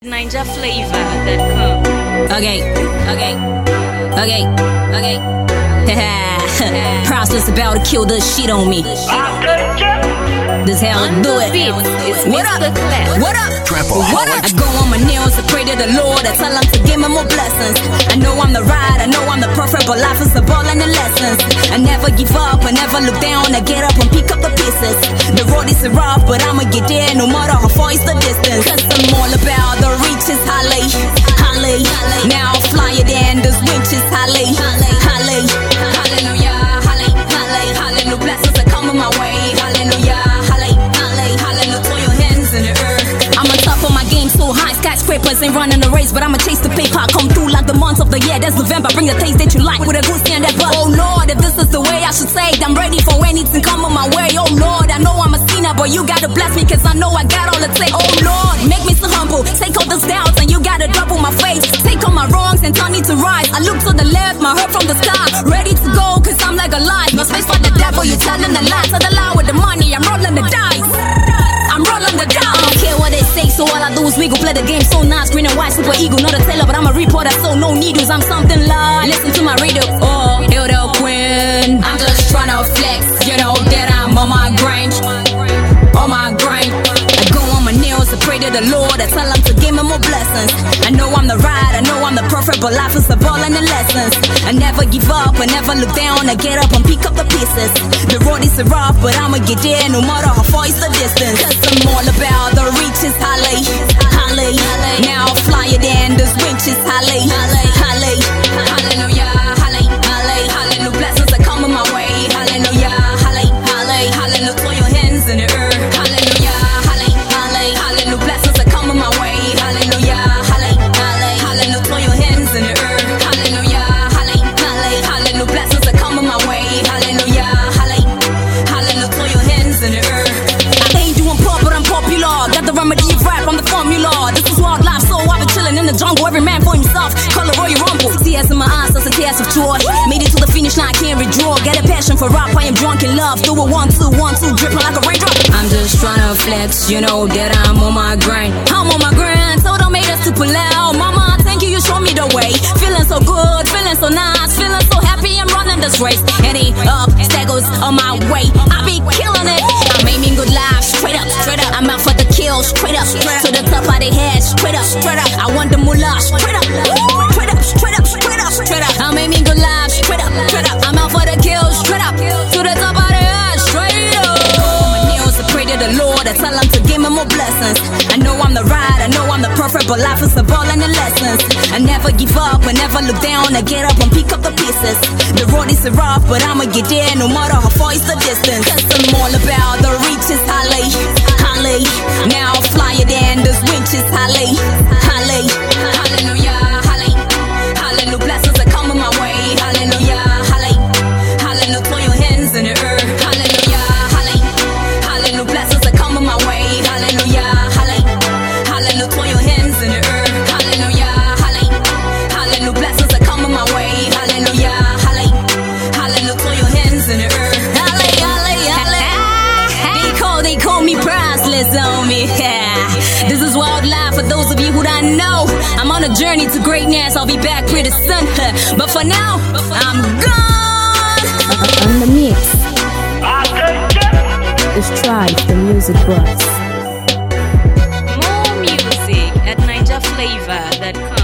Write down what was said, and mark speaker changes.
Speaker 1: NinjaFlavor.com.
Speaker 2: Okay. Priceless about to kill the shit on me. This hell do it. What up? What up? What up? I go on my knees to pray to the Lord. I tell him to give me more blessings. I know I'm the ride, I know I'm the perfect, but life is a ball and the lessons. I never give up, I never look down. I get up and pick up the pieces. The road is rough, but I'ma get there no matter how far is the distance. Cause I'm all about the reaches, Holly. Now I'll flyer than those winches, Holly. Hallelujah, hallelujah, blessings are coming my way. Hallelujah, hallelujah, throw your hands in the earth. I'm on top of my game, so high, skyscrapers ain't running the race, but I'ma chase the paper. Come through like the months of the year. That's November, bring the taste that you like with a goose and that butt. Oh Lord, if this is the way I should say it, I'm ready for anything coming my way. Oh Lord, I know I'm a sinner, but you gotta bless me, cause I know I got all it takes. Oh Lord, make me so humble, take all those doubts and you gotta double my faith. Take all my wrongs and turn it to rise. I look to the left, my heart from the sky, ready to go, cause I'm like a light. No space for the devil, you telling the lies. To the lie with the money, I'm rolling the dice. I'm rolling the dice. I don't care what they say, so all I do is we go play the game so nice. Green and white, super ego, not a tailor, but I'm a reporter, so no needles. I'm something like, listen to my radio. Oh, hail the queen. I'm just tryna flex, you know that I'm on my grind. On my grind. I go on my knees to pray to the Lord. I tell him to give me more blessings. I know I'm the ride, I know I'm the perfect, but life is a ball and the lessons. I never give up, I never look down. I get up and pick up the pieces. The road is rough, but I'ma get there no matter how far is the distance. Cause I'm all about the reaches, Holly. Now I'll flyer than those winches, Holly. Hallelujah, hallelujah, blessings are coming my way. Hallelujah, hallelujah, throw your hands in the earth. Hallelujah, hallelujah, blessings are coming my way. Hallelujah, hallelujah, throw your hands in the earth. Hallelujah, hallelujah, blessings are coming my way. Hallelujah, hallelujah, throw your hands in the earth. I ain't doing pop, but I'm popular. Got the remedy of rap, I'm the formula. This is wild life, so I've been chilling in the jungle. Every man for himself, color Royal Rumble. Tears in my eyes, that's a tears of joy. Made it to the finish line, can't withdraw. Get a passion for rap, I am drunk in love. Do it 1, 2, 1, 2, dripping like a raindrop. I'm just tryna flex, you know that I'm on my grind. I'm on my grind, so don't make that super loud. Mama, thank you, you show me the way. Feeling so good, feeling so nice, feeling so happy, I'm running this race. Any obstacles on my way, I be killing it. I'm aiming good life, straight up. I'm out for the kill, straight up. To the top of the head, straight up. I want the moolah, straight up. I'm aiming good life, straight up. I'm out for the kill, straight up. To the top of the head, straight up. On my knees to pray to the Lord, I tell him to give me more blessings. I know I'm the ride, I know I'm the perfect, but life is a ball and the lessons. I never give up, I never look down. I get up and pick up the pieces. The road is rough, but I'ma get there no matter how far is the distance. Cause I'm all about the reaches, Holly. Now I'll flyer than those winches, Holly. Hallelujah, hallelujah, blessings are coming my way. Hallelujah, hallelujah, throw your hands in the earth. Hallelujah, hallelujah, blessings are coming my way. Hallelujah, hallelujah, throw your hands in the earth. Hallelujah, hallelujah, blessings are coming my way. Hallelujah, hallelujah, throw your hands in the earth. They call me priceless, homie. This is wild life for those of you who don't know. I'm on a journey to greatness, I'll be back pretty soon. But for now, I'm gone.
Speaker 3: On the mix, it's Tribe, the music boss.
Speaker 1: More music at NinjaFlavor.com.